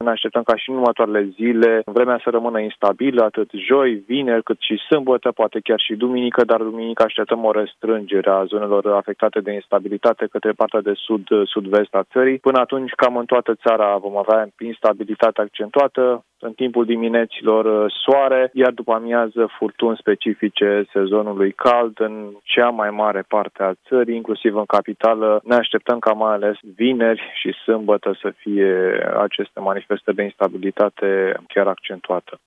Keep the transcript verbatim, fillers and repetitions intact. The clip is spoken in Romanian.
ne așteptăm ca și în următoarele zile vremea să rămână instabilă, atât joi, vineri, cât și sâmbătă, poate chiar și duminică, dar duminică așteptăm o restrângere a zonelor afectate de instabilitate către partea de sud-sud-vest a țării. Până atunci, cam în toată țara vom avea instabilitate accentuată, în timpul dimineților soare, iar după amiază furtuni specifice sezonului cald în cea mai mare parte a țării, inclusiv în capitală. Ne așteptăm ca mai ales vineri și sâmbătă să fie aceste manifestări de instabilitate chiar accentuată.